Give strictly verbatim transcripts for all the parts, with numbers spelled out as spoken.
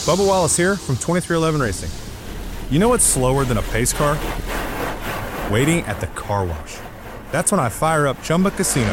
Bubba Wallace here from twenty-three eleven Racing. You know what's slower than a pace car? Waiting at the car wash. That's when I fire up Chumba Casino.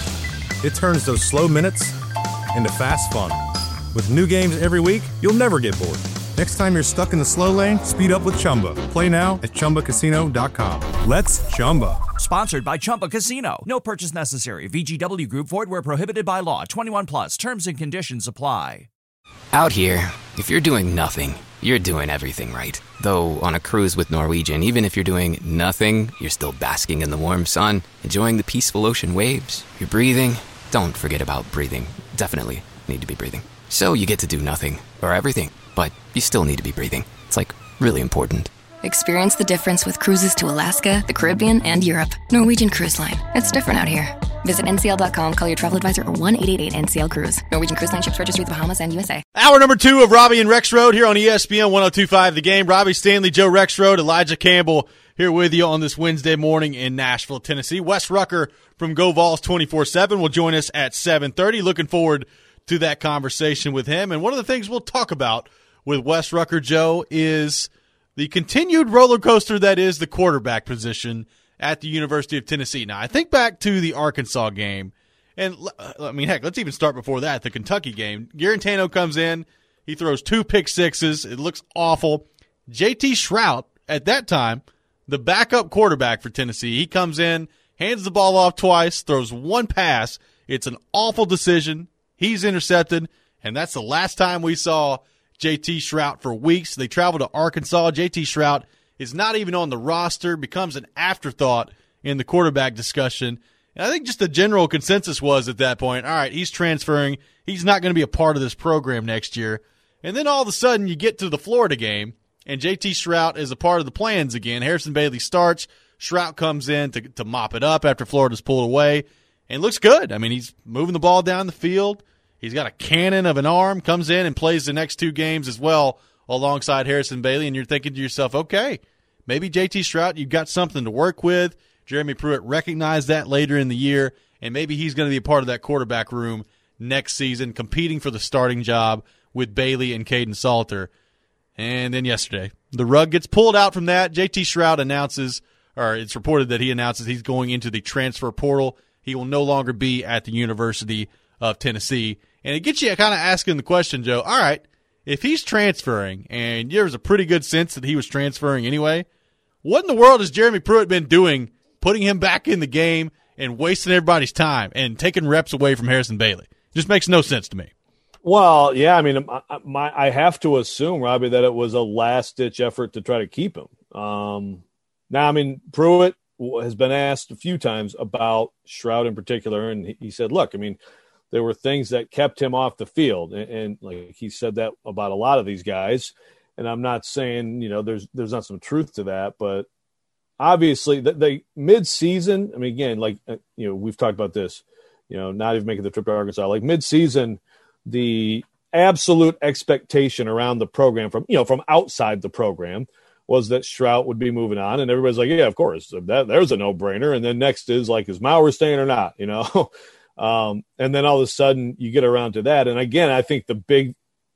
It turns those slow minutes into fast fun. With new games every week, you'll never get bored. Next time you're stuck in the slow lane, speed up with Chumba. Play now at Chumba Casino dot com. Let's Chumba. Sponsored by Chumba Casino. No purchase necessary. V G W Group. Void where prohibited by law. twenty-one plus. Terms and conditions apply. Out here, if you're doing nothing, you're doing everything right. Though on a cruise with Norwegian, even if you're doing nothing, you're still basking in the warm sun, enjoying the peaceful ocean waves. You're breathing. Don't forget about breathing. Definitely need to be breathing. So you get to do nothing, or everything, but you still need to be breathing. It's like really important. Experience the difference with cruises to Alaska, the Caribbean, and Europe. Norwegian Cruise Line. It's different out here. Visit N C L dot com, call your travel advisor, or one eight eight eight N C L Cruise. Norwegian Cruise Line ships registry the Bahamas and U S A. Hour number two of Robbie and Rex Road here on E S P N ten twenty-five The Game. Robbie Stanley, Joe Rexrode, Elijah Campbell here with you on this Wednesday morning in Nashville, Tennessee. Wes Rucker from Go Vols twenty-four seven will join us at seven thirty. Looking forward to that conversation with him. And one of the things we'll talk about with Wes Rucker, Joe, is the continued roller coaster that is the quarterback position at the University of Tennessee. Now, I think back to the Arkansas game, and I mean, heck, let's even start before that, the Kentucky game. Garantano comes in, he throws two pick sixes. It looks awful. J T Shrout, at that time, the backup quarterback for Tennessee, he comes in, hands the ball off twice, throws one pass. It's an awful decision. He's intercepted, and that's the last time we saw J T Shrout for weeks. They travel to Arkansas. J T Shrout is not even on the roster, becomes an afterthought in the quarterback discussion. And I think just the general consensus was at that point, all right, he's transferring. He's not going to be a part of this program next year. And then all of a sudden you get to the Florida game, and J T Shrout is a part of the plans again. Harrison Bailey starts. Shrout comes in to, to mop it up after Florida's pulled away, and looks good. I mean, he's moving the ball down the field. He's got a cannon of an arm, comes in and plays the next two games as well alongside Harrison Bailey, and you're thinking to yourself, okay, maybe J T Shrout, you've got something to work with. Jeremy Pruitt recognized that later in the year, and maybe he's going to be a part of that quarterback room next season, competing for the starting job with Bailey and Caden Salter. And then yesterday, the rug gets pulled out from that. J T Shrout announces, or it's reported that he announces he's going into the transfer portal. He will no longer be at the University of Tennessee. And it gets you kind of asking the question, Joe, all right, if he's transferring, and there's a pretty good sense that he was transferring anyway, what in the world has Jeremy Pruitt been doing, putting him back in the game and wasting everybody's time and taking reps away from Harrison Bailey? Just makes no sense to me. Well, yeah, I mean, my, I have to assume, Robbie, that it was a last-ditch effort to try to keep him. Um, now, I mean, Pruitt has been asked a few times about Shrout in particular, and he said, look, I mean, there were things that kept him off the field. And, and like he said that about a lot of these guys. And I'm not saying, you know, there's, there's not some truth to that, but obviously the, the mid-season, I mean, again, like, you know, we've talked about this, you know, not even making the trip to Arkansas, like mid-season, the absolute expectation around the program from, you know, from outside the program was that Shrout would be moving on. And everybody's like, yeah, of course, that, there's a no-brainer. And then next is like, is Maurer staying or not, you know? Um, and then all of a sudden you get around to that. And again, I think the big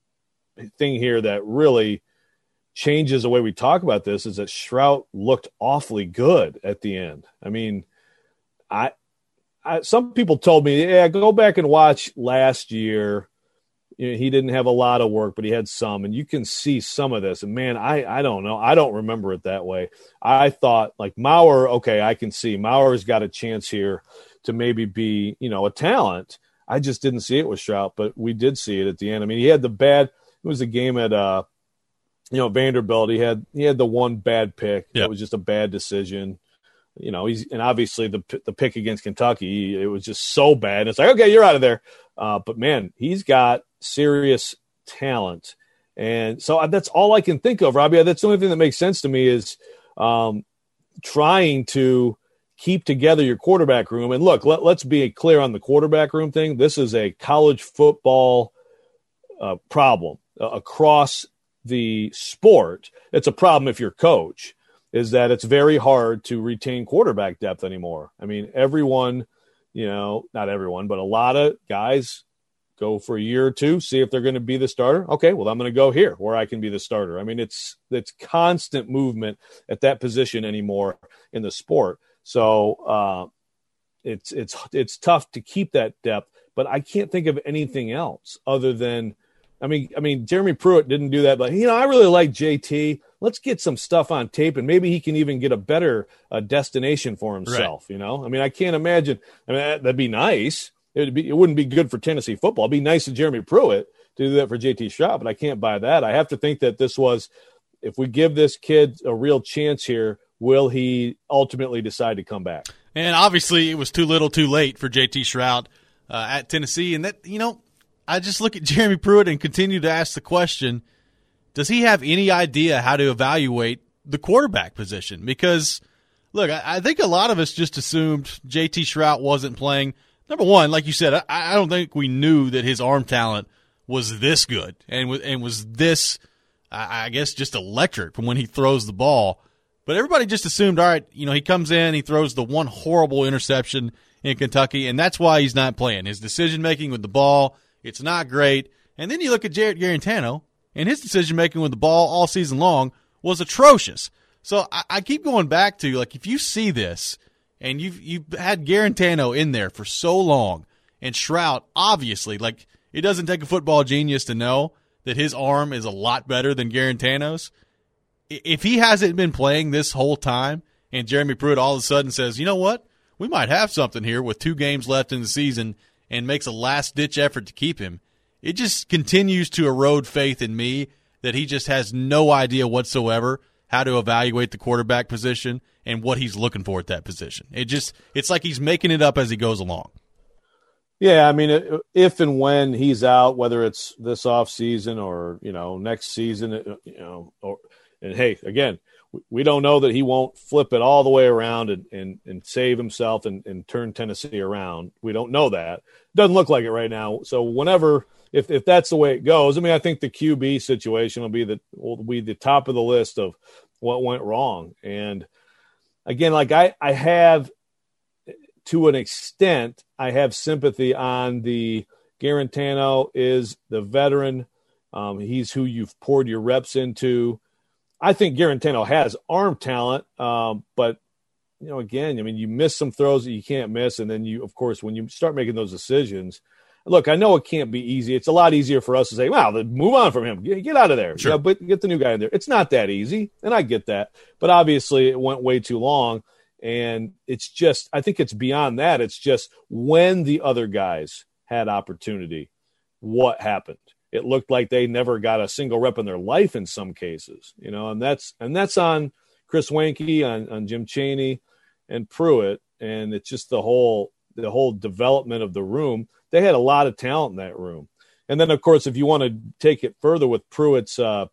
thing here that really changes the way we talk about this is that Shrout looked awfully good at the end. I mean, I, I some people told me, yeah, go back and watch last year. You know, he didn't have a lot of work, but he had some, and you can see some of this. And man, I, I don't know. I don't remember it that way. I thought like Maurer, okay, I can see Maurer's got a chance here to maybe be, you know, a talent. I just didn't see it with Shrout, but we did see it at the end. I mean, he had the bad, it was a game at, uh, you know, Vanderbilt. He had, he had the one bad pick. Yep. It was just a bad decision. You know, he's, and obviously the the pick against Kentucky, it was just so bad. It's like, okay, you're out of there. Uh, but man, he's got serious talent. And so that's all I can think of, Robbie. That's the only thing that makes sense to me is um, trying to keep together your quarterback room. And look, let, let's be clear on the quarterback room thing. This is a college football uh, problem uh, across the sport. It's a problem if you're coach, is that it's very hard to retain quarterback depth anymore. I mean, everyone, you know, not everyone, but a lot of guys go for a year or two, see if they're going to be the starter. Okay, well, I'm going to go here where I can be the starter. I mean, it's it's constant movement at that position anymore in the sport. So uh, it's it's it's tough to keep that depth. But I can't think of anything else other than, I mean, I mean, Jeremy Pruitt didn't do that, but you know, I really like J T. Let's get some stuff on tape, and maybe he can even get a better uh, destination for himself. Right. You know, I mean, I can't imagine. I mean, that'd be nice. It'd be, it wouldn't be good for Tennessee football. It'd be nice to Jeremy Pruitt to do that for J T Shrout, but I can't buy that. I have to think that this was, if we give this kid a real chance here, will he ultimately decide to come back? And obviously, it was too little, too late for J T Shrout uh, at Tennessee, and that, you know, I just look at Jeremy Pruitt and continue to ask the question, does he have any idea how to evaluate the quarterback position? Because, look, I, I think a lot of us just assumed J T Shrout wasn't playing. Number one, like you said, I, I don't think we knew that his arm talent was this good and, was, and was this, I, I guess, just electric from when he throws the ball. But everybody just assumed, all right, you know, he comes in, he throws the one horrible interception in Kentucky, and that's why he's not playing. His decision-making with the ball, it's not great. And then you look at Jarrett Guarantano, and his decision-making with the ball all season long was atrocious. So I, I keep going back to, like, if you see this, and you've, you've had Guarantano in there for so long, and Shrout, obviously, like, it doesn't take a football genius to know that his arm is a lot better than Guarantano's. If he hasn't been playing this whole time, and Jeremy Pruitt all of a sudden says, you know what, we might have something here with two games left in the season, and makes a last-ditch effort to keep him, it just continues to erode faith in me that he just has no idea whatsoever how to evaluate the quarterback position and what he's looking for at that position. It just, it's like he's making it up as he goes along. Yeah, I mean, if and when he's out, whether it's this offseason or, you know, next season, you know, or, and hey, again, we don't know that he won't flip it all the way around and, and, and save himself and, and turn Tennessee around. We don't know that. Doesn't look like it right now. So whenever, if if that's the way it goes, I mean, I think the Q B situation will be the will be the top of the list of what went wrong. And again, like I, I have, to an extent, I have sympathy on the Guarantano is the veteran. Um, he's who you've poured your reps into. I think Guarantano has arm talent, um, but, you know, again, I mean, you miss some throws that you can't miss, and then you, of course, when you start making those decisions, look, I know it can't be easy. It's a lot easier for us to say, wow, then move on from him. Get, get out of there. Sure. Yeah, but get the new guy in there. It's not that easy, and I get that. But obviously it went way too long, and it's just – I think it's beyond that. It's just when the other guys had opportunity, what happened? It looked like they never got a single rep in their life in some cases, you know, and that's and that's on Chris Weinke, on, on Jim Chaney, and Pruitt, and it's just the whole the whole development of the room. They had a lot of talent in that room, and then of course, if you want to take it further with Pruitt's, uh,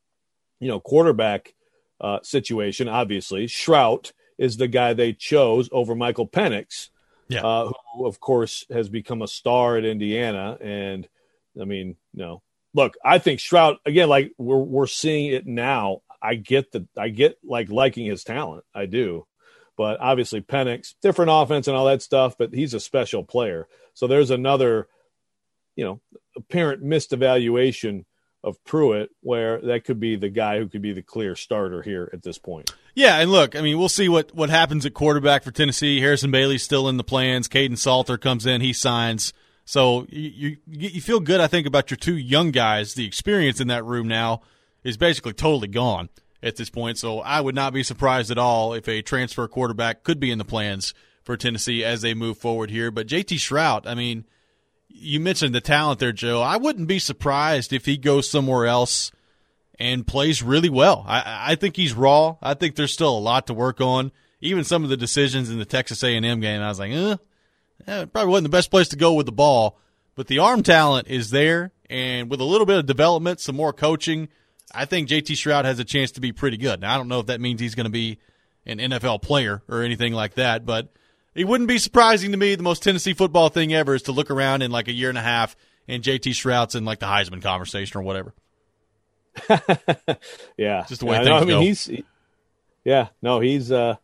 you know, quarterback uh, situation, obviously Shrout is the guy they chose over Michael Penix, yeah. uh, who of course has become a star at Indiana, and I mean, no. Look, I think Shrout, again, like we're we're seeing it now. I get the I get like liking his talent. I do. But obviously Penix, different offense and all that stuff, but he's a special player. So there's another, you know, apparent missed evaluation of Pruitt where that could be the guy who could be the clear starter here at this point. Yeah, and look, I mean, we'll see what, what happens at quarterback for Tennessee. Harrison Bailey's still in the plans. Caden Salter comes in, he signs. So you, you you feel good, I think, about your two young guys. The experience in that room now is basically totally gone at this point. So I would not be surprised at all if a transfer quarterback could be in the plans for Tennessee as they move forward here. But J T Shrout, I mean, you mentioned the talent there, Joe. I wouldn't be surprised if he goes somewhere else and plays really well. I, I think he's raw. I think there's still a lot to work on. Even some of the decisions in the Texas A and M game, I was like, eh. Yeah, it probably wasn't the best place to go with the ball, but the arm talent is there, and with a little bit of development, some more coaching, I think J T Shrout has a chance to be pretty good. Now, I don't know if that means he's going to be an N F L player or anything like that, but it wouldn't be surprising to me. The most Tennessee football thing ever is to look around in like a year and a half, and J T Shrout's in like the Heisman conversation or whatever. yeah. Just the way yeah, things no, I mean, go. He's, he, yeah, no, he's uh, –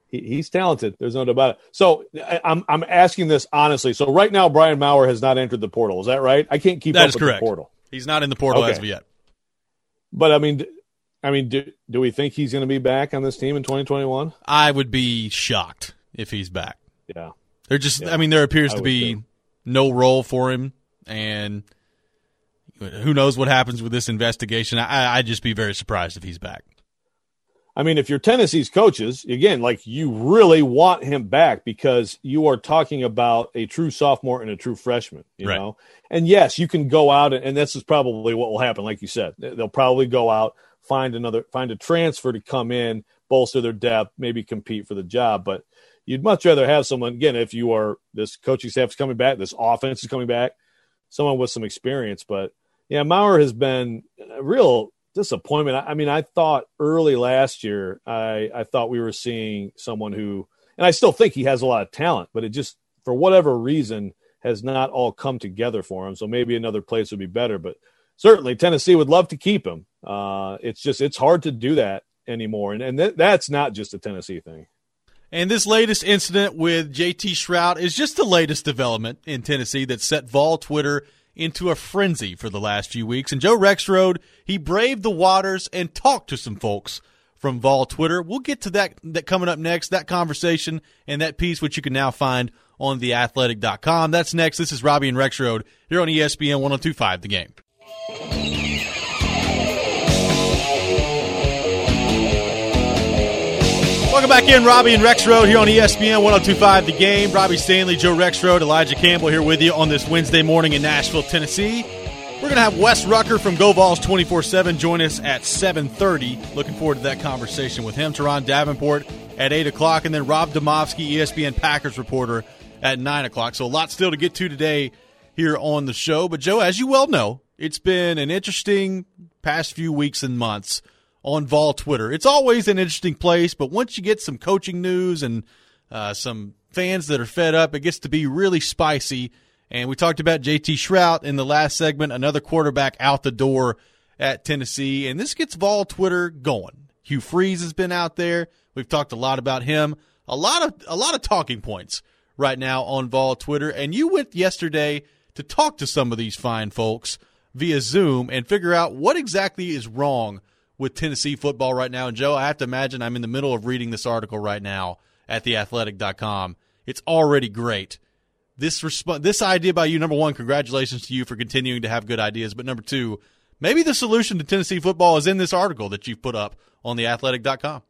he, he's talented. There's no doubt about it. So I, I'm I'm asking this honestly. So right now, Brian Maurer has not entered the portal. Is that right? I can't keep that up is with correct. the portal. He's not in the portal okay. as of yet. But I mean, I mean, do, do we think he's going to be back on this team in twenty twenty-one? I would be shocked if he's back. Yeah. There just, yeah. I mean, there appears I to be too. no role for him, and who knows what happens with this investigation. I, I'd just be very surprised if he's back. I mean, if you're Tennessee's coaches, again, like you really want him back because you are talking about a true sophomore and a true freshman, you right. know? And yes, you can go out and, and this is probably what will happen. Like you said, they'll probably go out, find another, find a transfer to come in, bolster their depth, maybe compete for the job. But you'd much rather have someone, again, if you are, this coaching staff is coming back, this offense is coming back, someone with some experience. But yeah, Maurer has been a real disappointment. I mean, I thought early last year, I, I thought we were seeing someone who, and I still think he has a lot of talent, but it just, for whatever reason, has not all come together for him. So maybe another place would be better, but certainly Tennessee would love to keep him. Uh, it's just, it's hard to do that anymore. And, and th- that's not just a Tennessee thing. And this latest incident with J T Shrout is just the latest development in Tennessee that set Vol Twitter into a frenzy for the last few weeks. And Joe Rexrode, he braved the waters and talked to some folks from Vol Twitter. We'll get to that, that coming up next, that conversation and that piece, which you can now find on the athletic dot com. That's next. This is Robbie and Rexrode here on E S P N one oh two point five, The Game. Welcome back in, Robbie and Rexrode here on E S P N one oh two point five The Game. Robbie Stanley, Joe Rexrode, Elijah Campbell here with you on this Wednesday morning in Nashville, Tennessee. We're going to have Wes Rucker from Go Vols twenty-four seven join us at seven thirty. Looking forward to that conversation with him. Teron Davenport at eight o'clock, and then Rob Demovsky, E S P N Packers reporter, at nine o'clock. So a lot still to get to today here on the show. But, Joe, as you well know, it's been an interesting past few weeks and months on Vol Twitter. It's always an interesting place, but once you get some coaching news and uh, some fans that are fed up, it gets to be really spicy. And we talked about J T Shrout in the last segment, another quarterback out the door at Tennessee. And this gets Vol Twitter going. Hugh Freeze has been out there. We've talked a lot about him. A lot of a lot of talking points right now on Vol Twitter. And you went yesterday to talk to some of these fine folks via Zoom and figure out what exactly is wrong with Tennessee football right now. And, Joe, I have to imagine I'm in the middle of reading this article right now at the athletic dot com. It's already great. This resp- this idea by you, number one, congratulations to you for continuing to have good ideas. But, number two, maybe the solution to Tennessee football is in this article that you've put up on the athletic dot com.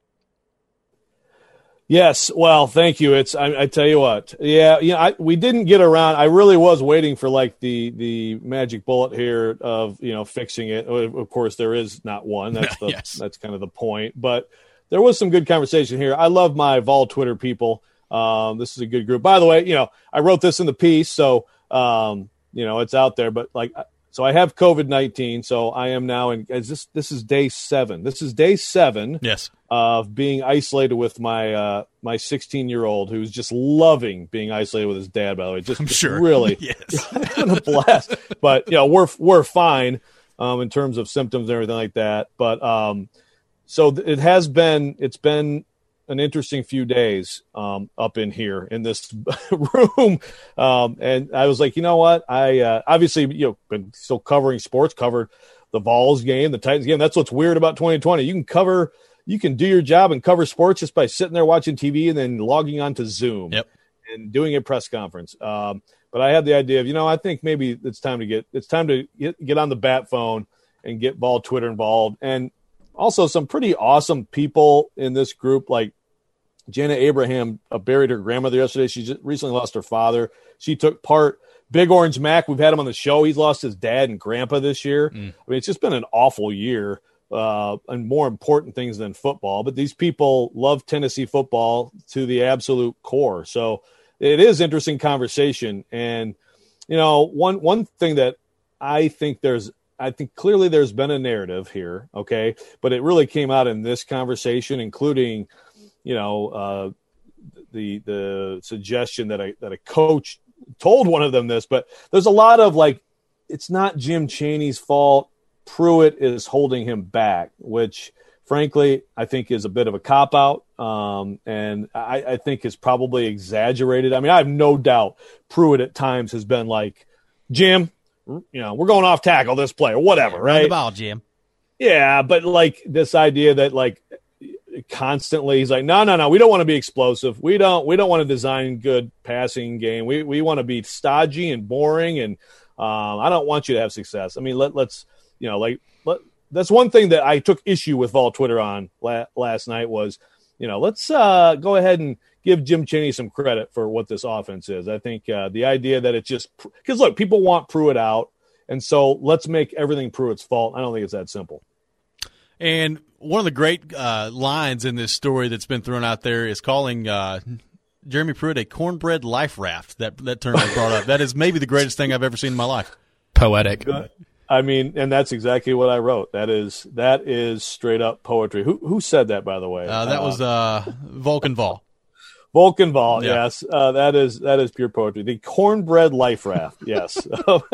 Yes, well, thank you. It's I, I tell you what, yeah, yeah. I, we didn't get around. I really was waiting for like the the magic bullet here of you know fixing it. Of course, there is not one. That's the yes. that's kind of the point. But there was some good conversation here. I love my Vol Twitter people. Um, this is a good group. By the way, you know I wrote this in the piece, so um, you know it's out there. But like. So I have COVID nineteen, so I am now in is this this is day seven. This is day seven yes. of being isolated with my uh, my sixteen-year-old who's just loving being isolated with his dad, by the way. Just, I'm just sure. really yes. having a blast. But, you know, we're we're fine um, in terms of symptoms and everything like that. But um, so th- it has been – it's been – an interesting few days um, up in here in this room. Um, and I was like, you know what? I uh, obviously, you know, been still covering sports, covered the Vols game, the Titans game. That's what's weird about twenty twenty. You can cover, you can do your job and cover sports just by sitting there watching T V and then logging on to Zoom yep. and doing a press conference. Um, but I had the idea of, you know, I think maybe it's time to get, it's time to get, get on the bat phone and get Vol Twitter involved. And also some pretty awesome people in this group, like Jana Abraham uh, buried her grandmother yesterday. She just recently lost her father. She took part. Big Orange Mac, we've had him on the show. He's lost his dad and grandpa this year. Mm. I mean, it's just been an awful year uh, and more important things than football. But these people love Tennessee football to the absolute core. So it is interesting conversation. And, you know, one one thing that I think there's I think clearly there's been a narrative here, okay, but it really came out in this conversation, including, you know, uh, the the suggestion that a that a coach told one of them this, but there's a lot of like, it's not Jim Chaney's fault. Pruitt is holding him back, which frankly, I think is a bit of a cop-out, um, and I, I think is probably exaggerated. I mean, I have no doubt Pruitt at times has been like, Jim, you know, we're going off tackle this play or whatever, right? Run the ball, Jim. Yeah, but like this idea that like constantly he's like, no, no, no, we don't want to be explosive. We don't we don't want to design good passing game. We we want to be stodgy and boring, and um, I don't want you to have success. I mean, let let's you know like let, that's one thing that I took issue with Vol Twitter on la- last night was, you know, let's uh, go ahead and give Jim Cheney some credit for what this offense is. I think uh, the idea that it just – because, look, people want Pruitt out, and so let's make everything Pruitt's fault. I don't think it's that simple. And one of the great uh, lines in this story that's been thrown out there is calling uh, Jeremy Pruitt a cornbread life raft. That, that term was brought up. That is maybe the greatest thing I've ever seen in my life. Poetic. I mean, and that's exactly what I wrote. That is that is straight up poetry. Who who said that, by the way? Uh, that uh, was uh, Vulcan Vol. Vulcan Vol, yeah. yes. Uh, that is that is pure poetry. The cornbread life raft, yes.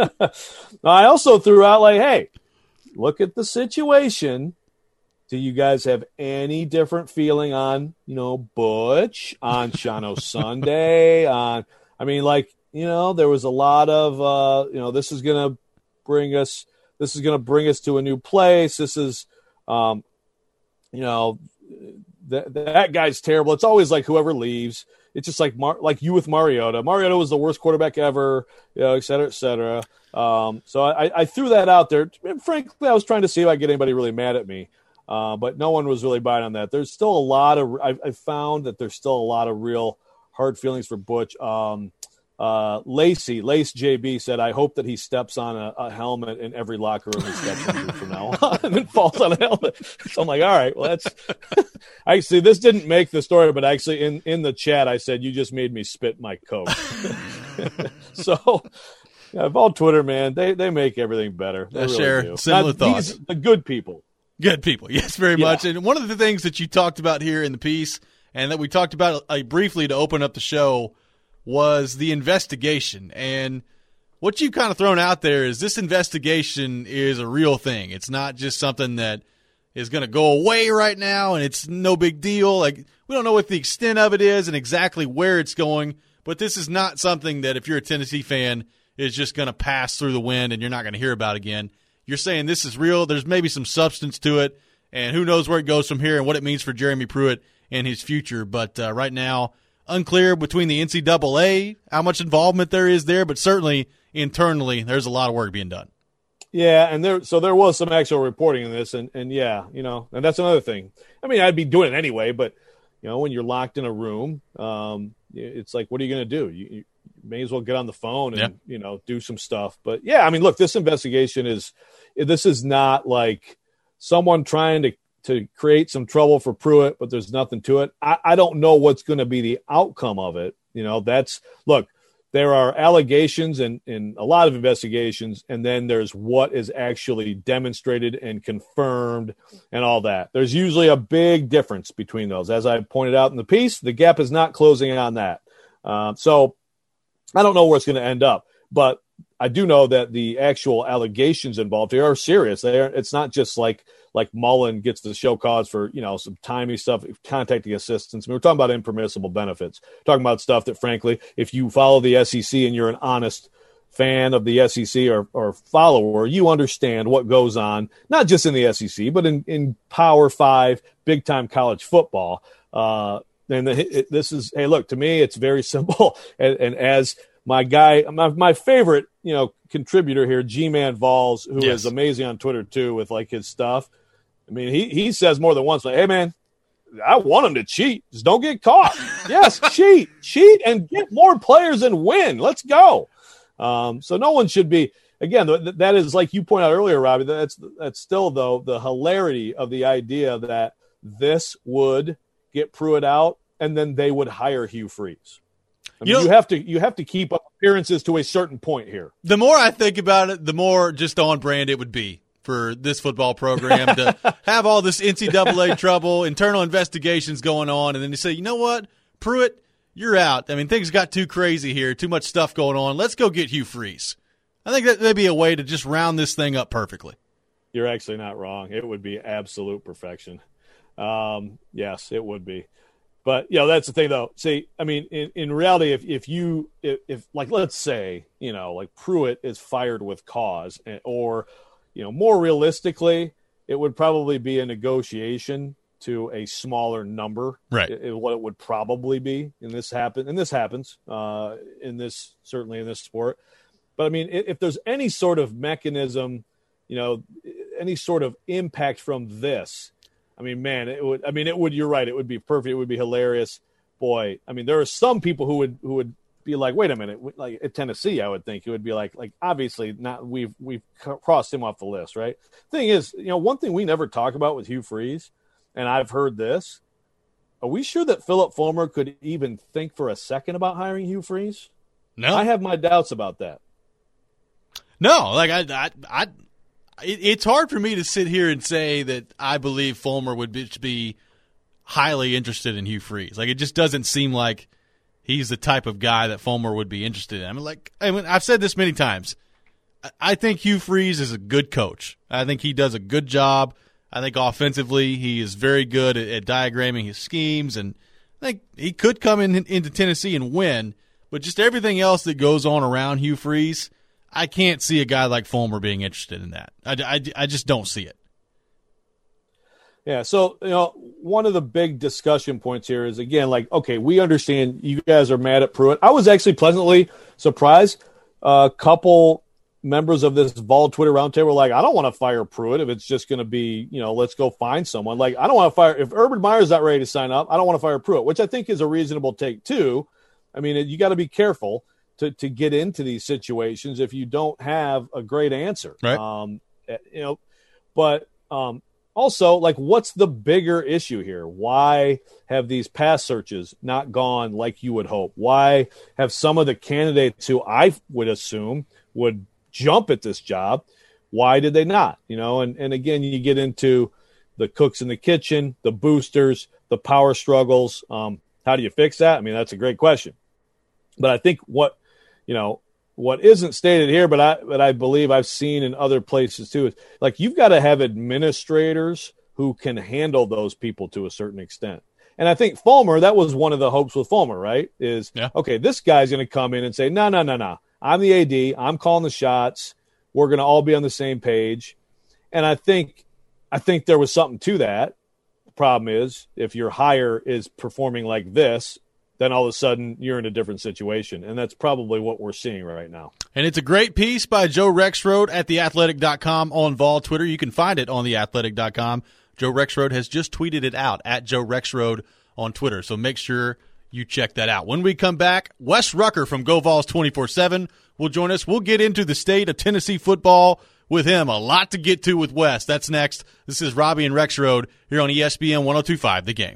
I also threw out like, hey, look at the situation. Do you guys have any different feeling on, you know, Butch, on Shano Sunday, on I mean, like, you know, there was a lot of uh, you know, this is gonna bring us this is gonna bring us to a new place. This is um, you know, that that guy's terrible. It's always like whoever leaves. It's just like Mar- like you with Mariota. Mariota was the worst quarterback ever, you know, et cetera, et cetera. Um, so I, I threw that out there. And frankly, I was trying to see if I could get anybody really mad at me. Uh, but no one was really buying on that. There's still a lot of – I found that there's still a lot of real hard feelings for Butch. Um, uh, Lacey, Lace J B said, I hope that he steps on a, a helmet in every locker room he steps into from now on and then falls on a helmet. So I'm like, all right, well, that's – actually, this didn't make the story, but actually in, in the chat I said, you just made me spit my Coke. So – yeah, all Twitter, man, they, they make everything better. They really share do. similar Not, thoughts. These, the good people. Good people, yes, very Yeah. much. And one of the things that you talked about here in the piece and that we talked about uh, briefly to open up the show was the investigation. And what you've kind of thrown out there is this investigation is a real thing. It's not just something that is going to go away right now and it's no big deal. Like, we don't know what the extent of it is and exactly where it's going, but this is not something that if you're a Tennessee fan is just going to pass through the wind and you're not going to hear about again. You're saying this is real. There's maybe some substance to it, and who knows where it goes from here and what it means for Jeremy Pruitt and his future. But uh, right now, unclear between the N C double A how much involvement there is there, but certainly internally there's a lot of work being done. Yeah, and there so there was some actual reporting in this, and, and yeah, you know, and that's another thing. I mean, I'd be doing it anyway, but, you know, when you're locked in a room, um, it's like, what are you going to do? You, you may as well get on the phone and, yeah. you know, do some stuff. But, yeah, I mean, look, this investigation is – this is not like someone trying to, to create some trouble for Pruitt, but there's nothing to it. I, I don't know what's going to be the outcome of it. You know, that's – look, there are allegations and in a lot of investigations, and then there's what is actually demonstrated and confirmed and all that. There's usually a big difference between those. As I pointed out in the piece, the gap is not closing on that. Uh, so I don't know where it's going to end up, but I do know that the actual allegations involved here are serious. They are, it's not just like like Mullen gets the show cause for, you know, some timey stuff, contacting assistants. I mean, we're talking about impermissible benefits, talking about stuff that, frankly, if you follow the S E C and you're an honest fan of the S E C or, or follower, you understand what goes on, not just in the S E C, but in, in Power Five, big-time college football. Uh, and the, it, this is, hey, look, to me, it's very simple. And, and as my guy, my, my favorite, you know, contributor here, G-Man Vols, who yes. is amazing on Twitter too with like his stuff. I mean, he he says more than once, like, "Hey, man, I want him to cheat. Just don't get caught." Yes, cheat, cheat, and get more players and win. Let's go. Um, so no one should be. Again, th- that is like you pointed out earlier, Robbie. That's that's still though the hilarity of the idea that this would get Pruitt out, and then they would hire Hugh Freeze. I mean, you, know, you have to you have to keep up appearances to a certain point here. The more I think about it, the more just on brand it would be for this football program to have all this N C double A trouble, internal investigations going on, and then you say, you know what, Pruitt, you're out. I mean, things got too crazy here, too much stuff going on. Let's go get Hugh Freeze. I think that would be a way to just round this thing up perfectly. You're actually not wrong. It would be absolute perfection. Um, yes, it would be. But, you know, that's the thing, though. See, I mean, in, in reality, if, if you if, – if, like, let's say, you know, like Pruitt is fired with cause, or, you know, more realistically, it would probably be a negotiation to a smaller number. Right. Is what it would probably be. And this happen, and this happens uh, in this – certainly in this sport. But, I mean, if, if there's any sort of mechanism, you know, any sort of impact from this – I mean, man, it would. I mean, it would. You're right. It would be perfect. It would be hilarious. Boy, I mean, there are some people who would who would be like, wait a minute, like at Tennessee, I would think it would be like, like obviously not. We've we've crossed him off the list, right? Thing is, you know, one thing we never talk about with Hugh Freeze, and I've heard this. Are we sure that Philip Fulmer could even think for a second about hiring Hugh Freeze? No, I have my doubts about that. No, like I, I, I it, it's hard for me to sit here and say that I believe Fulmer would be, be highly interested in Hugh Freeze. Like, it just doesn't seem like he's the type of guy that Fulmer would be interested in. I mean, like, I mean, I've said this many times. I think Hugh Freeze is a good coach. I think he does a good job. I think offensively he is very good at, at diagramming his schemes, and I think he could come in into Tennessee and win. But just everything else that goes on around Hugh Freeze, I can't see a guy like Fulmer being interested in that. I, I, I just don't see it. Yeah, so, you know, one of the big discussion points here is, again, like, okay, we understand you guys are mad at Pruitt. I was actually pleasantly surprised. A couple members of this Vol Twitter roundtable were like, I don't want to fire Pruitt if it's just going to be, you know, let's go find someone. Like, I don't want to fire – if Urban Meyer's not ready to sign up, I don't want to fire Pruitt, which I think is a reasonable take too. I mean, you got to be careful to, to get into these situations if you don't have a great answer. Right. Um, you know, but um, also, like, what's the bigger issue here? Why have these pass searches not gone like you would hope? Why have some of the candidates who I would assume would jump at this job, why did they not? You know, and, and again, you get into the cooks in the kitchen, the boosters, the power struggles. Um, how do you fix that? I mean, that's a great question. But I think what, you know, what isn't stated here, but I but I believe I've seen in other places too, is like you've got to have administrators who can handle those people to a certain extent. And I think Fulmer, that was one of the hopes with Fulmer, right? Is, yeah. okay, this guy's going to come in and say, no, no, no, no. I'm the A D. I'm calling the shots. We're going to all be on the same page. And I think I think there was something to that. The problem is if your hire is performing like this, then all of a sudden you're in a different situation. And that's probably what we're seeing right now. And it's a great piece by Joe Rexrode at the athletic dot com on Vol Twitter. You can find it on the athletic dot com. Joe Rexrode has just tweeted it out at Joe Rexrode on Twitter. So make sure you check that out. When we come back, Wes Rucker from Go Vols twenty-four seven will join us. We'll get into the state of Tennessee football with him. A lot to get to with Wes. That's next. This is Robbie and Rexrode here on E S P N one oh two point five The Game.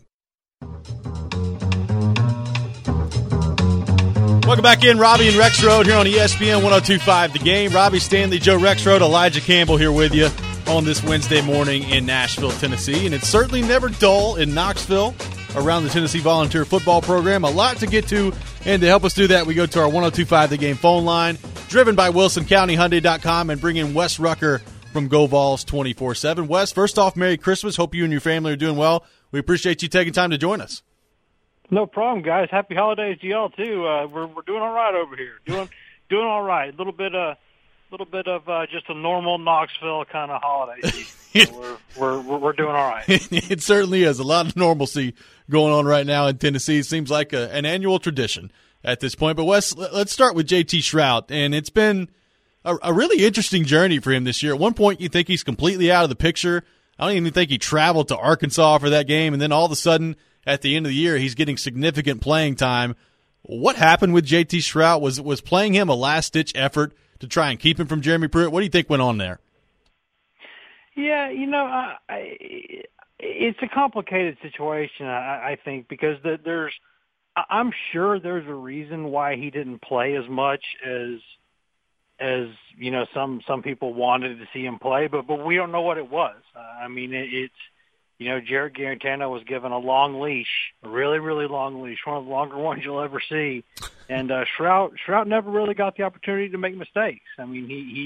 Welcome back in, Robbie and Rexrode here on E S P N one oh two point five The Game. Robbie Stanley, Joe Rexrode, Elijah Campbell here with you on this Wednesday morning in Nashville, Tennessee. And it's certainly never dull in Knoxville around the Tennessee Volunteer Football Program. A lot to get to, and to help us do that, we go to our one oh two point five The Game phone line, driven by Wilson County Hyundai dot com, and bring in Wes Rucker from Go Vols twenty-four seven. Wes, first off, Merry Christmas. Hope you and your family are doing well. We appreciate you taking time to join us. No problem, guys. Happy holidays to y'all too. Uh, we're we're doing all right over here. Doing doing all right. A little bit uh little bit of uh, just a normal Knoxville kind of holiday season. So we're, we're we're doing all right. It certainly is. A lot of normalcy going on right now in Tennessee. It seems like a, an annual tradition at this point. But Wes, let's start with J T Shrout, and it's been a, a really interesting journey for him this year. At one point, you think he's completely out of the picture. I don't even think he traveled to Arkansas for that game, and then all of a sudden, at the end of the year, he's getting significant playing time. What happened with J T Shrout? Was was playing him a last-ditch effort to try and keep him from Jeremy Pruitt? What do you think went on there? Yeah, you know, I, I, it's a complicated situation, I, I think, because the, there's – I'm sure there's a reason why he didn't play as much as, as you know, some, some people wanted to see him play, but, but we don't know what it was. Uh, I mean, it, it's – you know, Jared Garantano was given a long leash, a really, really long leash, one of the longer ones you'll ever see. And uh, Shrout, Shrout never really got the opportunity to make mistakes. I mean, he, he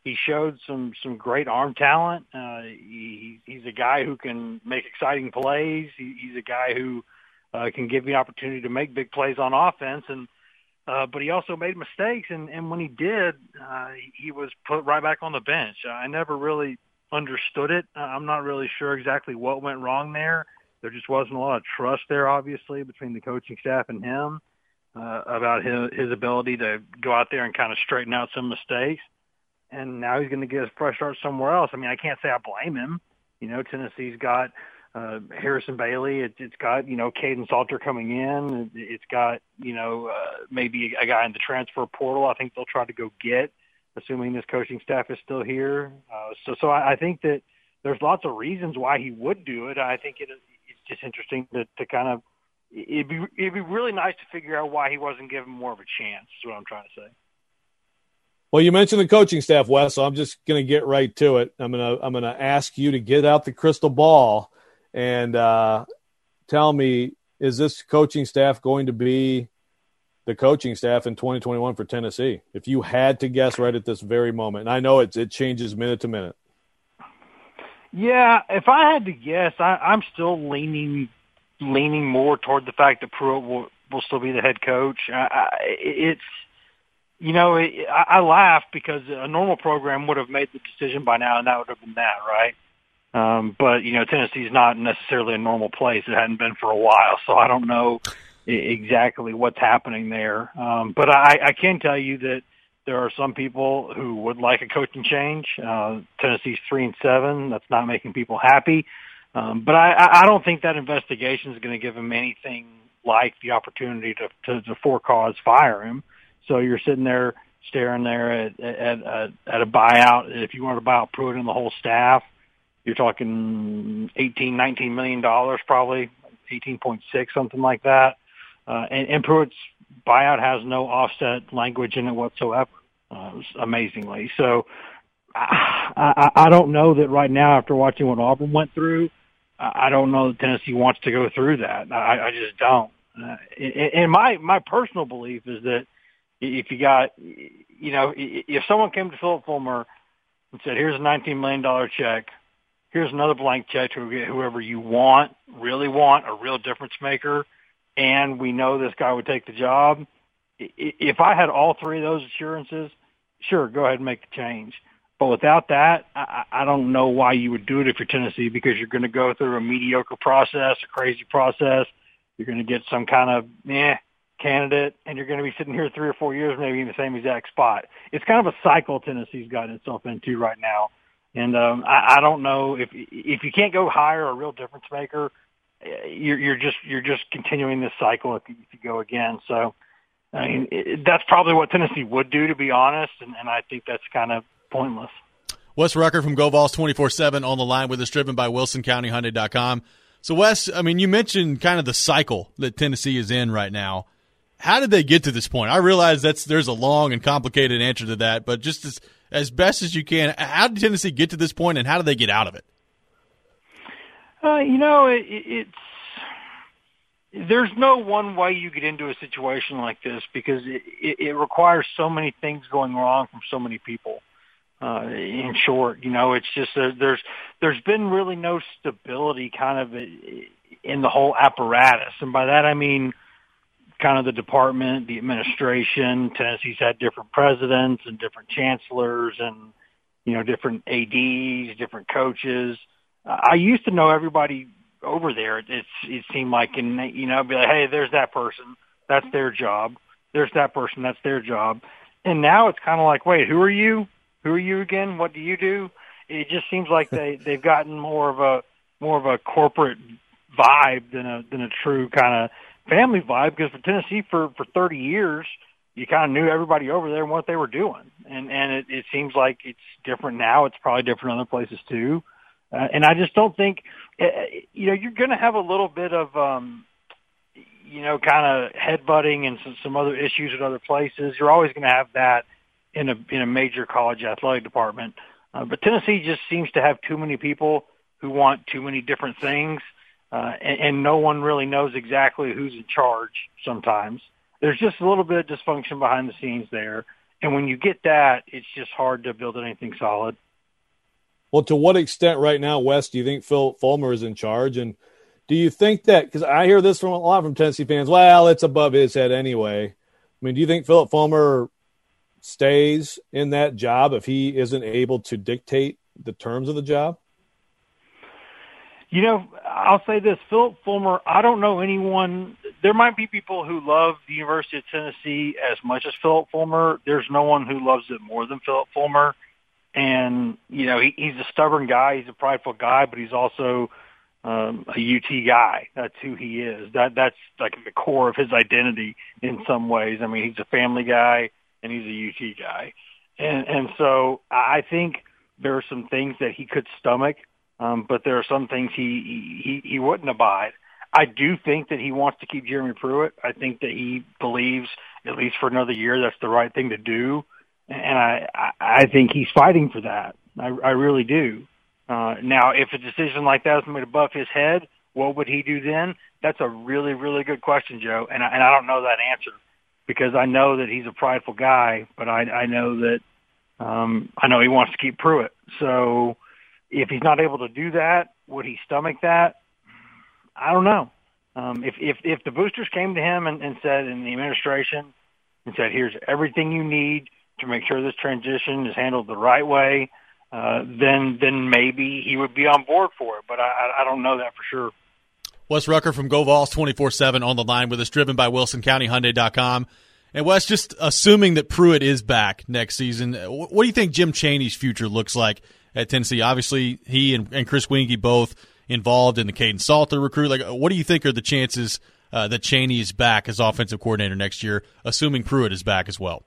he showed some some great arm talent. Uh, he, he's a guy who can make exciting plays. He, he's a guy who uh, can give you an opportunity to make big plays on offense, and uh, but he also made mistakes. And, and when he did, uh, he was put right back on the bench. I never really understood it. I'm not really sure exactly what went wrong there. There just wasn't a lot of trust there, obviously, between the coaching staff and him uh, about his, his ability to go out there and kind of straighten out some mistakes. And now he's going to get a fresh start somewhere else. I mean, I can't say I blame him. You know, Tennessee's got uh, Harrison Bailey. It, it's got, you know, Caden Salter coming in. It, it's got, you know, uh, maybe a guy in the transfer portal I think they'll try to go get, assuming this coaching staff is still here. Uh, so so I, I think that there's lots of reasons why he would do it. I think it, it's just interesting to, to kind of – it'd be, it'd be really nice to figure out why he wasn't given more of a chance is what I'm trying to say. Well, you mentioned the coaching staff, Wes, so I'm just going to get right to it. I'm going to I'm going to ask you to get out the crystal ball and uh, tell me, is this coaching staff going to be the coaching staff in twenty twenty-one for Tennessee? If you had to guess right at this very moment, and I know it's, it changes minute to minute. Yeah, if I had to guess, I, I'm still leaning leaning more toward the fact that Pruitt will, will still be the head coach. I, I, it's You know, I, I laugh because a normal program would have made the decision by now, and that would have been that, right? Um, but, you know, Tennessee's not necessarily a normal place. It hadn't been for a while, so I don't know exactly what's happening there. Um, but I, I can tell you that there are some people who would like a coaching change. Uh, Tennessee's three and seven. That's not making people happy. Um, but I, I don't think that investigation is going to give him anything like the opportunity to, to, to for cause fire him. So you're sitting there staring there at, at, at, at a buyout. If you want to buy out Pruitt and the whole staff, you're talking eighteen, nineteen million dollars, probably eighteen point six, something like that. Uh, and, and Pruitt's buyout has no offset language in it whatsoever, uh, amazingly. So I, I, I don't know that right now, after watching what Auburn went through, I don't know that Tennessee wants to go through that. I, I just don't. Uh, and my, my personal belief is that if you got, you know, if someone came to Philip Fulmer and said, here's a nineteen million dollars check, here's another blank check to get whoever you want, really want, a real difference maker, and we know this guy would take the job, if I had all three of those assurances, sure, go ahead and make the change. But without that, I, I don't know why you would do it if you're Tennessee, because you're going to go through a mediocre process, a crazy process. You're going to get some kind of, eh, candidate, and you're going to be sitting here three or four years, maybe in the same exact spot. It's kind of a cycle Tennessee's gotten itself into right now. And um, I, I don't know if if you can't go hire a real difference maker, you're, you're just you're just continuing this cycle if you, if you go again. So, I mean, it, that's probably what Tennessee would do, to be honest, and, and I think that's kind of pointless. Wes Rucker from GoVols twenty-four seven on the line with us, driven by Wilson County Hyundai dot com. So, Wes, I mean, you mentioned kind of the cycle that Tennessee is in right now. How did they get to this point? I realize that's there's a long and complicated answer to that, but just as as best as you can, how did Tennessee get to this point, and how do they get out of it? Uh, you know, it, it's there's no one way you get into a situation like this, because it, it, it requires so many things going wrong from so many people. Uh, in short, you know, it's just uh, there's there's been really no stability kind of in the whole apparatus, and by that I mean kind of the department, the administration. Tennessee's had different presidents and different chancellors and, you know, different A Ds, different coaches. Uh, I used to know everybody over there. It's, it seemed like, and, you know, be like, hey, there's that person. That's their job. There's that person. That's their job. And now it's kind of like, wait, who are you? Who are you again? What do you do? It just seems like they, they've gotten more of a, more of a corporate vibe than a, than a true kind of family vibe, because for Tennessee for, for thirty years, you kind of knew everybody over there and what they were doing. And, and it, it seems like it's different now. It's probably different in other places too. Uh, and I just don't think, uh, you know, you're going to have a little bit of, um, you know, kind of headbutting and some, some other issues at other places. You're always going to have that in a, in a major college athletic department. Uh, but Tennessee just seems to have too many people who want too many different things. Uh, and, and no one really knows exactly who's in charge sometimes. There's just a little bit of dysfunction behind the scenes there. And when you get that, it's just hard to build anything solid. Well, to what extent right now, Wes, do you think Phil Fulmer is in charge? And do you think that, because I hear this from a lot from Tennessee fans, well, it's above his head anyway. I mean, do you think Philip Fulmer stays in that job if he isn't able to dictate the terms of the job? You know, I'll say this, Philip Fulmer, I don't know anyone, there might be people who love the University of Tennessee as much as Philip Fulmer. There's no one who loves it more than Philip Fulmer. And, you know, he, he's a stubborn guy. He's a prideful guy, but he's also um, a U T guy. That's who he is. That That's like the core of his identity in some ways. I mean, he's a family guy and he's a U T guy. And, and so I think there are some things that he could stomach. Um, but there are some things he, he he wouldn't abide. I do think that he wants to keep Jeremy Pruitt. I think that he believes, at least for another year, that's the right thing to do. And I, I think he's fighting for that. I, I really do. Uh, now, if a decision like that was made above his head, what would he do then? That's a really, really good question, Joe. And I, and I don't know that answer because I know that he's a prideful guy, but I, I know that um, I know he wants to keep Pruitt. So if he's not able to do that, would he stomach that? I don't know. Um, if, if, if the boosters came to him and, and said, in the administration, and said, here's everything you need to make sure this transition is handled the right way, uh, then then maybe he would be on board for it. But I, I don't know that for sure. Wes Rucker from GoVols twenty-four seven on the line with us, driven by Wilson County Hyundai dot com. And Wes, just assuming that Pruitt is back next season, what do you think Jim Chaney's future looks like at Tennessee? Obviously, he and, and Chris Weinke both involved in the Caden Salter recruit. Like, what do you think are the chances uh, that Chaney is back as offensive coordinator next year, assuming Pruitt is back as well?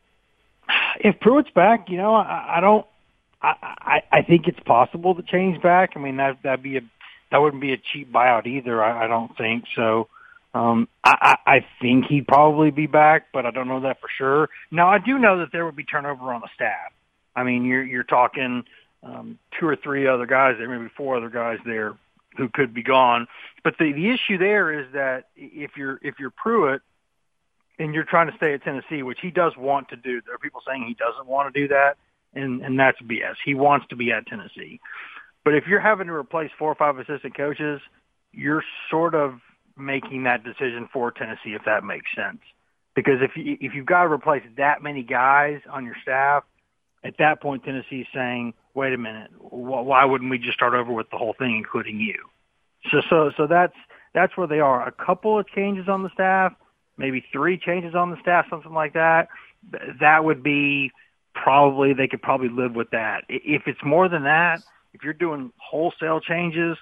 If Pruitt's back, you know, I, I don't. I, I I think it's possible that Chaney's back. I mean, that that'd be a that wouldn't be a cheap buyout either. I, I don't think so. Um, I, I I think he'd probably be back, but I don't know that for sure. Now, I do know that there would be turnover on the staff. I mean, you're you're talking um, two or three other guys there, maybe four other guys there who could be gone. But the the issue there is that if you're if you're Pruitt and you're trying to stay at Tennessee, which he does want to do, there are people saying he doesn't want to do that, and and that's B S. He wants to be at Tennessee. But if you're having to replace four or five assistant coaches, you're sort of making that decision for Tennessee, if that makes sense. Because if you, if you've got to replace that many guys on your staff, at that point Tennessee's saying, wait a minute, why wouldn't we just start over with the whole thing, including you? So so so that's that's where they are. A couple of changes on the staff, maybe three changes on the staff, something like that. That would be probably, they could probably live with that. If it's more than that, if you're doing wholesale changes,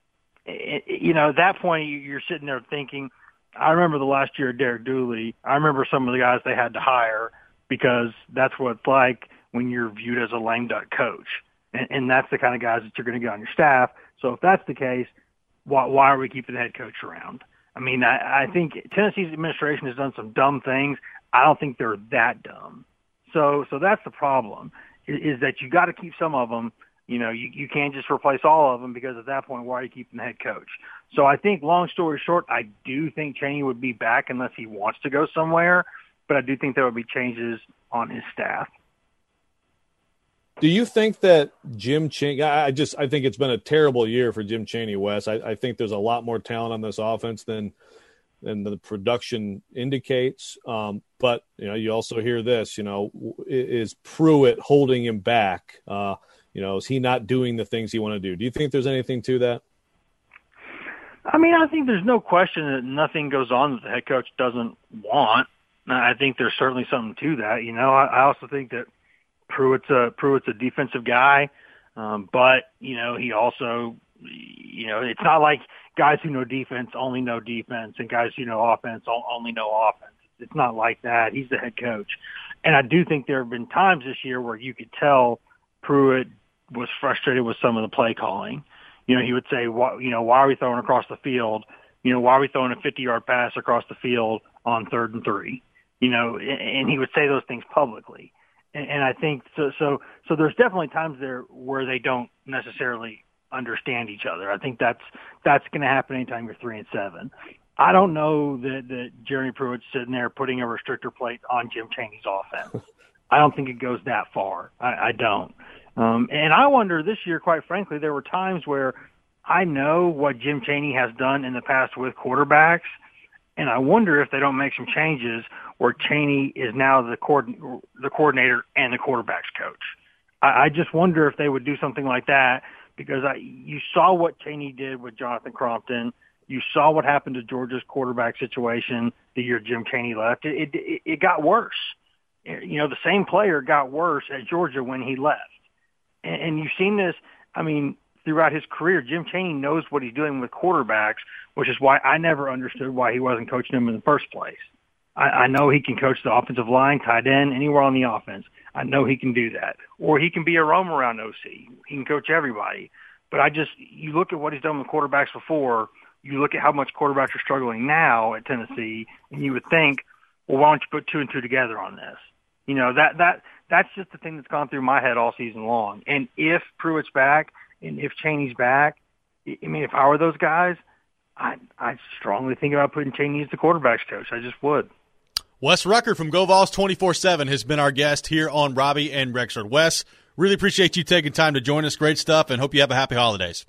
you know, at that point you're sitting there thinking, I remember the last year of Derek Dooley. I remember some of the guys they had to hire because that's what it's like when you're viewed as a lame duck coach. And, and that's the kind of guys that you're going to get on your staff. So if that's the case, why, why are we keeping the head coach around? I mean, I, I think Tennessee's administration has done some dumb things. I don't think they're that dumb. So, so that's the problem, is, is that you got to keep some of them. You know, you, you can't just replace all of them, because at that point, why are you keeping the head coach? So I think, long story short, I do think Chaney would be back unless he wants to go somewhere, but I do think there would be changes on his staff. Do you think that Jim Chaney, I just, I think it's been a terrible year for Jim Chaney, Wes. I, I think there's a lot more talent on this offense than, than the production indicates. Um, but, you know, you also hear this, you know, is Pruitt holding him back? Uh, you know, is he not doing the things he want to do? Do you think there's anything to that? I mean, I think there's no question that nothing goes on that the head coach doesn't want. I think there's certainly something to that. You know, I, I also think that Pruitt's a Pruitt's a defensive guy, um, but you know, he also, you know, it's not like guys who know defense only know defense and guys who know offense only know offense. It's not like that. He's the head coach, and I do think there have been times this year where you could tell Pruitt was frustrated with some of the play calling. You know, he would say, "Why, you know, why are we throwing across the field? You know, why are we throwing a fifty-yard pass across the field on third and three?" You know, and he would say those things publicly. And I think so, so, so there's definitely times there where they don't necessarily understand each other. I think that's, that's going to happen anytime you're three and seven. I don't know that, that Jeremy Pruitt's sitting there putting a restrictor plate on Jim Chaney's offense. I don't think it goes that far. I, I don't. Um, and I wonder this year, quite frankly, there were times where I know what Jim Chaney has done in the past with quarterbacks, and I wonder if they don't make some changes where Chaney is now the coord- the coordinator and the quarterback's coach. I, I just wonder if they would do something like that, because I, you saw what Chaney did with Jonathan Crompton. You saw what happened to Georgia's quarterback situation the year Jim Chaney left. It, it, it got worse. You know, the same player got worse at Georgia when he left. And, and you've seen this, I mean, throughout his career. Jim Chaney knows what he's doing with quarterbacks, which is why I never understood why he wasn't coaching them in the first place. I, I know he can coach the offensive line, tight end, anywhere on the offense. I know he can do that. Or he can be a roam around O C. He can coach everybody. But I just, you look at what he's done with quarterbacks before, you look at how much quarterbacks are struggling now at Tennessee, and you would think, well, why don't you put two and two together on this? You know, that that that's just the thing that's gone through my head all season long. And if Pruitt's back and if Chaney's back, I mean, if I were those guys, I I strongly think about putting Chaney as the quarterback's coach. I just would. Wes Rucker from Go Vols twenty-four seven has been our guest here on Robbie and Rexford. Wes, really appreciate you taking time to join us. Great stuff, and hope you have a happy holidays.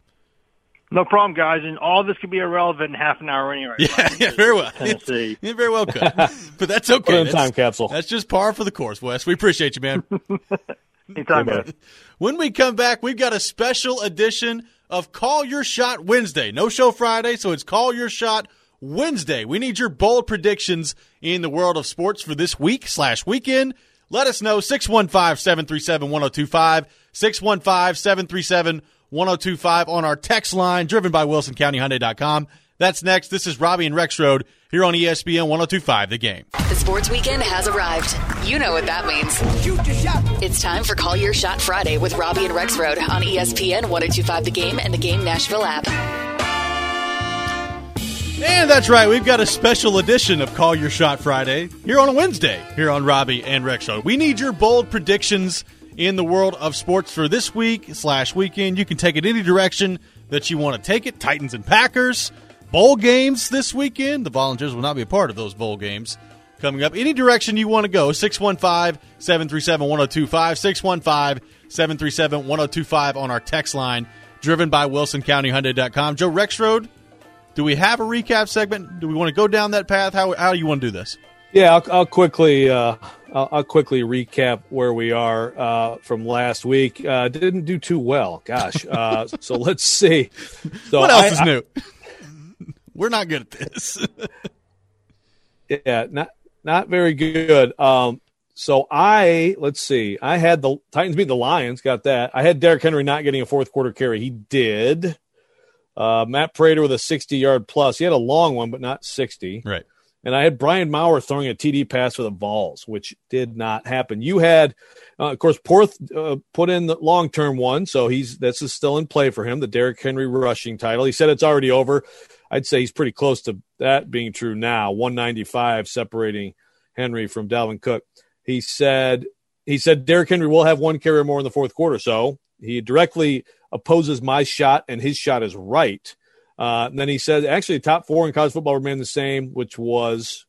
No problem, guys. And all this could be irrelevant in half an hour anyway. Yeah, yeah very well. Tennessee. Yeah, very well could. But that's okay. Put in that's, time capsule. That's just par for the course, Wes. We appreciate you, man. Anytime, guys. When we come back, we've got a special edition of Call Your Shot Wednesday. No show Friday, so it's Call Your Shot Wednesday. We need your bold predictions in the world of sports for this week slash weekend. Let us know, six one five, seven three seven, one oh two five, six one five, seven three seven, one oh two five on our text line, driven by Wilson County Hyundai dot com. That's next. This is Robbie and Rexroad here on E S P N one oh two five, The Game. The sports weekend has arrived. You know what that means. Shoot your shot. It's time for Call Your Shot Friday with Robbie and Rexroad on E S P N one oh two five The Game and the Game Nashville app. And that's right, we've got a special edition of Call Your Shot Friday here on a Wednesday here on Robbie and Rexroad. We need your bold predictions in the world of sports for this week slash weekend. You can take it any direction that you want to take it. Titans and Packers, bowl games this weekend. The Volunteers will not be a part of those bowl games coming up. Any direction you want to go, six one five, seven three seven, one oh two five, six one five, seven three seven, one oh two five on our text line, driven by Wilson County Hyundai dot com. Joe Rexroad, do we have a recap segment? Do we want to go down that path? How, how do you want to do this? Yeah, I'll, I'll quickly uh, I'll, I'll quickly recap where we are uh, from last week. Uh, didn't do too well, gosh. Uh, so let's see. So what else I, is I, new? We're not good at this. yeah, not not very good. Um, so I let's see. I had the Titans beat the Lions. Got that. I had Derrick Henry not getting a fourth quarter carry. He did. Uh, Matt Prater with a sixty-yard plus. He had a long one, but not sixty. Right. And I had Brian Maurer throwing a T D pass for the Vols, which did not happen. You had, uh, of course, Porth uh, put in the long-term one, so he's this is still in play for him, the Derrick Henry rushing title. He said it's already over. I'd say he's pretty close to that being true now, one ninety-five separating Henry from Dalvin Cook. He said he said Derrick Henry will have one carry or more in the fourth quarter, so he directly opposes my shot, and his shot is right. Uh, and then he said, actually, top four in college football remain the same, which was,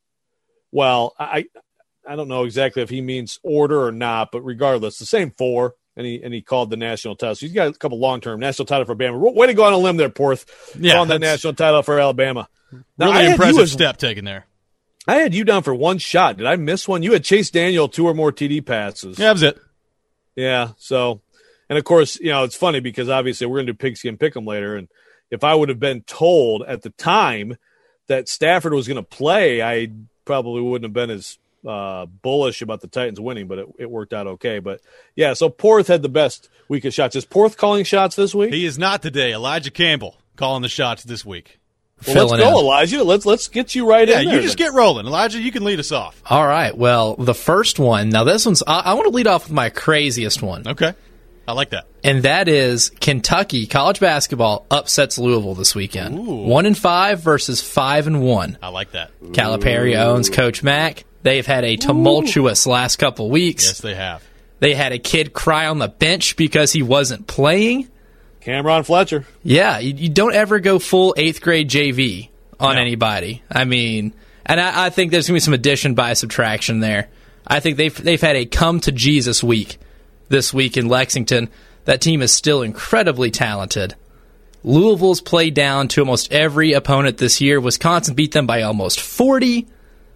well, I I don't know exactly if he means order or not, but regardless, the same four. And he and he called the national title. So he's got a couple long-term national title for Alabama. Way to go on a limb there, Porth. Yeah, calling that national title for Alabama. Now, really impressive as, step taken there. I had you down for one shot. Did I miss one? You had Chase Daniel two or more T D passes. Yeah, that was it. Yeah, so, and of course, you know, it's funny because obviously we're going to do Pigskin Pick'em later, and if I would have been told at the time that Stafford was going to play, I probably wouldn't have been as uh, bullish about the Titans winning, but it, it worked out okay. But, yeah, so Porth had the best week of shots. Is Porth calling shots this week? He is not today. Elijah Campbell calling the shots this week. Well, let's go, in. Elijah. Let's let's get you right yeah, in there. there. You just then. get rolling. Elijah, you can lead us off. All right. Well, the first one, now this one's, I, I want to lead off with my craziest one. Okay. I like that. And that is Kentucky college basketball upsets Louisville this weekend. Ooh. One and five versus five and one. I like that. Calipari Ooh. owns Coach Mack. They've had a tumultuous Ooh. last couple weeks. Yes, they have. They had a kid cry on the bench because he wasn't playing. Cameron Fletcher. Yeah, you, you don't ever go full eighth grade J V on no. anybody. I mean, and I, I think there's going to be some addition by subtraction there. I think they've they've had a come to Jesus week this week in Lexington. That team is still incredibly talented. Louisville's played down to almost every opponent this year. Wisconsin beat them by almost forty.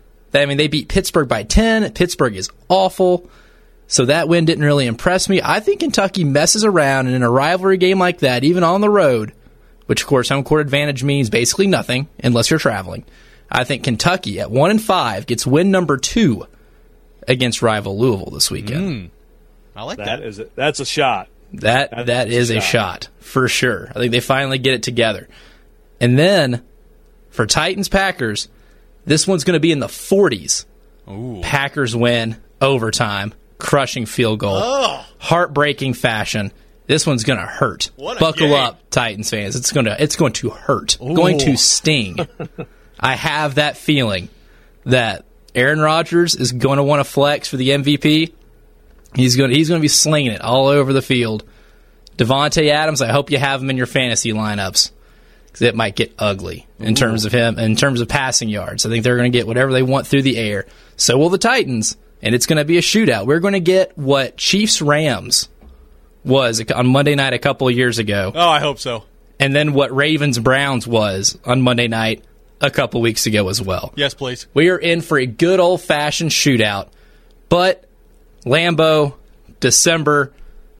I mean, they beat Pittsburgh by ten. Pittsburgh is awful. So that win didn't really impress me. I think Kentucky messes around, and in a rivalry game like that, even on the road, which, of course, home court advantage means basically nothing unless you're traveling, I think Kentucky at one and five gets win number two against rival Louisville this weekend. Mm, I like that. That is a, that's a shot. That That's that is a shot. shot for sure. I think they finally get it together. And then for Titans Packers, this one's going to be in the forties. Ooh. Packers win overtime, crushing field goal, oh. heartbreaking fashion. This one's going to hurt. What a Buckle game. up, Titans fans. It's going to it's going to hurt. Ooh. Going to sting. I have that feeling that Aaron Rodgers is going to want to flex for the M V P. He's going to, he's going to be slinging it all over the field. Devontae Adams, I hope you have him in your fantasy lineups because it might get ugly in Ooh. terms of him, in terms of passing yards. I think they're going to get whatever they want through the air. So will the Titans, and it's going to be a shootout. We're going to get what Chiefs-Rams was on Monday night a couple of years ago. Oh, I hope so. And then what Ravens-Browns was on Monday night a couple weeks ago as well. Yes, please. We are in for a good old-fashioned shootout, but Lambeau, December,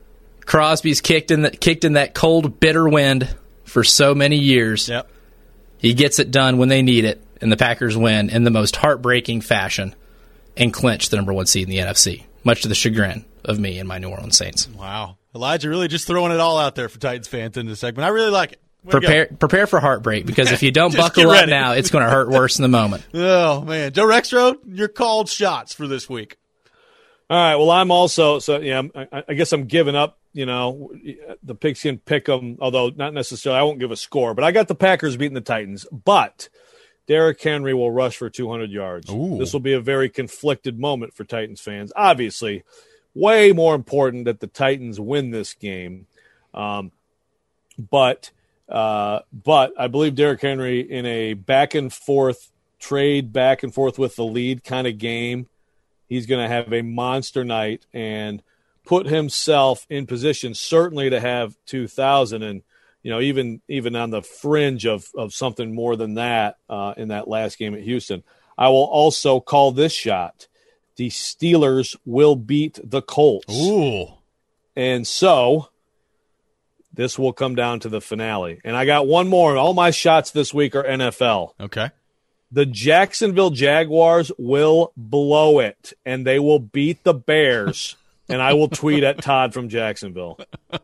Crosby's kicked in the, kicked in that cold, bitter wind for so many years. Yep. He gets it done when they need it, and the Packers win in the most heartbreaking fashion and clinch the number one seed in the N F C, much to the chagrin of me and my New Orleans Saints. Wow. Elijah really just throwing it all out there for Titans fans in this segment. I really like it. Way Prepare prepare for heartbreak, because if you don't buckle up now, it's going to hurt worse in the moment. Oh, man. Joe Rexroad, your called shots for this week. All right. Well, I'm also so yeah. I, I guess I'm giving up. You know, the Pigskin Pick'em, although not necessarily. I won't give a score, but I got the Packers beating the Titans. But Derrick Henry will rush for two hundred yards. Ooh. This will be a very conflicted moment for Titans fans. Obviously, way more important that the Titans win this game. Um, but uh, but I believe Derrick Henry in a back and forth trade, back and forth with the lead kind of game. He's going to have a monster night and put himself in position certainly to have two thousand and, you know, even even on the fringe of, of something more than that uh, in that last game at Houston. I will also call this shot. The Steelers will beat the Colts. Ooh. And so this will come down to the finale. And I got one more. All my shots this week are N F L. Okay. The Jacksonville Jaguars will blow it, and they will beat the Bears. And I will tweet at Todd from Jacksonville.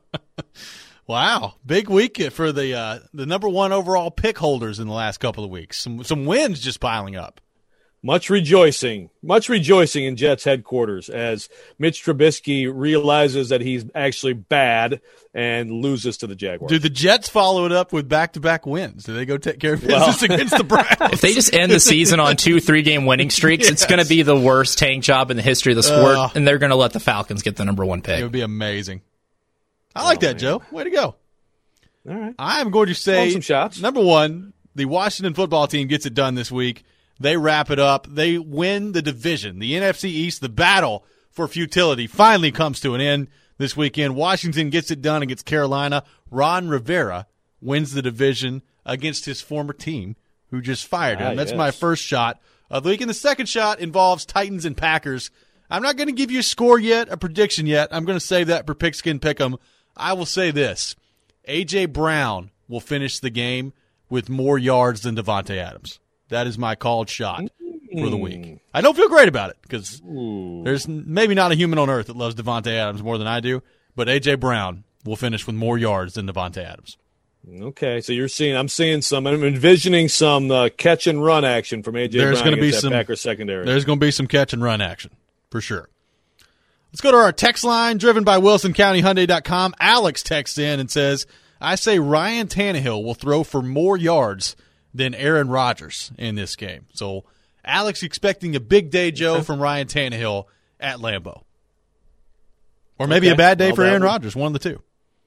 Wow. Big week for the uh, the number one overall pick holders in the last couple of weeks. Some some wins just piling up. Much rejoicing, much rejoicing in Jets headquarters as Mitch Trubisky realizes that he's actually bad and loses to the Jaguars. Do the Jets follow it up with back-to-back wins? Do they go take care of business well, against the Browns? If they just end the season on two three-game winning streaks, yes. It's going to be the worst tank job in the history of the sport, uh, and they're going to let the Falcons get the number one pick. It would be amazing. I like oh, that, man. Joe. Way to go. All right. I'm going to say, some shots. Number one, the Washington football team gets it done this week. They wrap it up. They win the division. The N F C East, the battle for futility, finally comes to an end this weekend. Washington gets it done against Carolina. Ron Rivera wins the division against his former team, who just fired him. Ah, That's yes. my first shot of the week. And the second shot involves Titans and Packers. I'm not going to give you a score yet, a prediction yet. I'm going to save that for Pigskin Pick'em. I will say this. A J. Brown will finish the game with more yards than Devontae Adams. That is my called shot for the week. I don't feel great about it because there's maybe not a human on earth that loves Devontae Adams more than I do, but A J. Brown will finish with more yards than Devontae Adams. Okay, so you're seeing, I'm seeing some, I'm envisioning some uh, catch and run action from A J. There's Brown going to be that some Packers secondary. There's going to be some catch and run action for sure. Let's go to our text line driven by Wilson County Hyundai dot com. Alex texts in and says, I say Ryan Tannehill will throw for more yards than Aaron Rodgers in this game. So Alex expecting a big day, Joe, from Ryan Tannehill at Lambeau. Or maybe okay. a bad day well, for Aaron one, Rodgers, one of the two.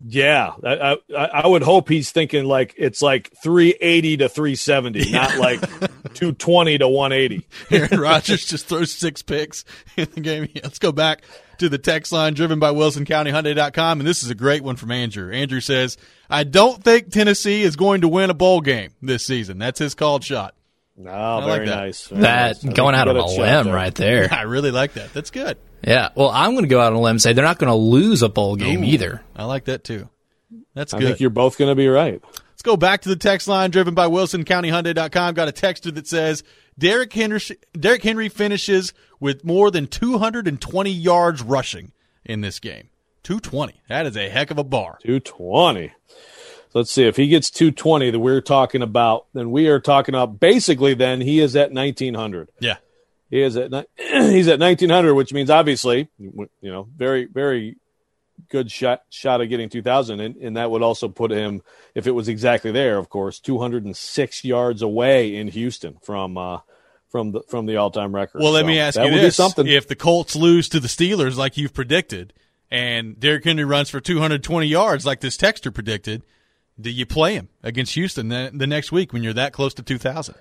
Yeah, I, I, I would hope he's thinking like it's like three eighty to three seventy, yeah. Not like two twenty to one eighty. Aaron Rodgers just throws six picks in the game. Yeah, let's go back to the text line driven by Wilson County Hyundai dot com, and this is a great one from Andrew. Andrew says, I don't think Tennessee is going to win a bowl game this season. That's his called shot. No, I very like that. nice. Very that nice. Going out on a limb there. Right there. I really like that. That's good. Yeah. Well, I'm going to go out on a limb and say they're not going to lose a bowl game Ooh, either. I like that too. That's I good. think you're both going to be right. Let's go back to the text line driven by Wilson County Hyundai dot com. Got a texter that says Derrick Henry, Derrick Henry finishes with more than two hundred twenty yards rushing in this game. two twenty. That is a heck of a bar. two twenty. Let's see. If he gets two twenty that we're talking about, then we are talking about basically then he is at nineteen hundred. Yeah. He is at he's at nineteen hundred, which means obviously, you know, very, very good shot shot of getting two thousand. And, and that would also put him, if it was exactly there, of course, two hundred six yards away in Houston from uh, from the from the all-time record. Well, let so me ask that you would this. Be something. If the Colts lose to the Steelers like you've predicted and Derrick Henry runs for two hundred twenty yards like this texter predicted, do you play him against Houston the, the next week when you're that close to two thousand?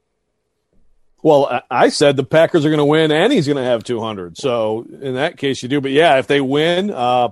Well, I said the Packers are going to win and he's going to have two hundred. So in that case, you do. But, yeah, if they win, uh,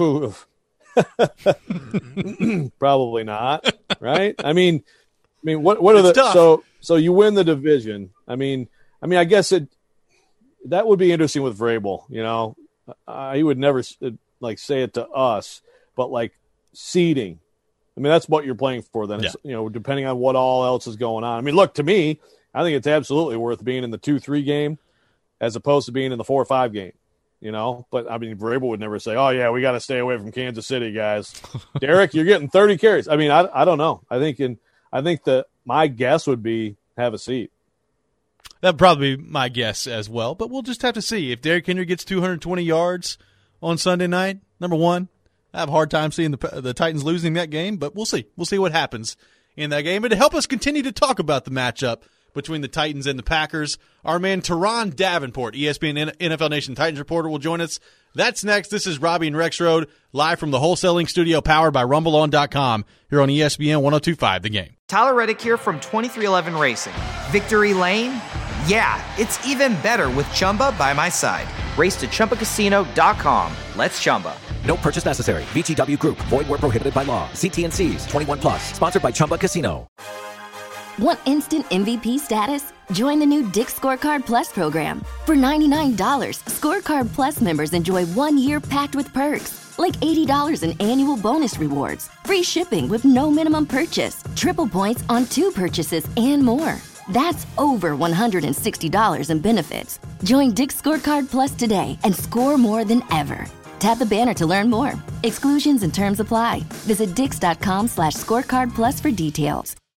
probably not, right? I mean, I mean, what what are it's the tough. so so you win the division? I mean, I mean, I guess it that would be interesting with Vrabel. You know, uh, he would never like say it to us, but like seeding. I mean, that's what you're playing for. Then, yeah. It's, you know, depending on what all else is going on. I mean, look, to me, I think it's absolutely worth being in the two three game as opposed to being in the four five game, you know. But, I mean, Vrabel would never say, oh, yeah, we got to stay away from Kansas City, guys. Derek, you're getting thirty carries. I mean, I, I don't know. I think in I think that my guess would be have a seat. That would probably be my guess as well. But we'll just have to see. If Derrick Henry gets two hundred twenty yards on Sunday night, number one, I have a hard time seeing the the Titans losing that game. But we'll see. We'll see what happens in that game. And to help us continue to talk about the matchup between the Titans and the Packers, our man Teron Davenport, E S P N N F L Nation Titans reporter, will join us. That's next. This is Robbie and Rexroad, live from the wholesaling studio powered by rumble on dot com here on E S P N one oh two point five The Game. Tyler Reddick here from twenty-three eleven Racing. Victory Lane? Yeah, it's even better with Chumba by my side. Race to Chumba Casino dot com. Let's Chumba. No purchase necessary. V G W Group. Void where prohibited by law. See T N Cs. twenty-one plus. Sponsored by Chumba Casino. Want instant M V P status? Join the new Dick's Scorecard Plus program. For ninety-nine dollars, Scorecard Plus members enjoy one year packed with perks, like eighty dollars in annual bonus rewards, free shipping with no minimum purchase, triple points on two purchases, and more. That's over one hundred sixty dollars in benefits. Join Dick's Scorecard Plus today and score more than ever. Tap the banner to learn more. Exclusions and terms apply. Visit dix dot com slash scorecard plus for details.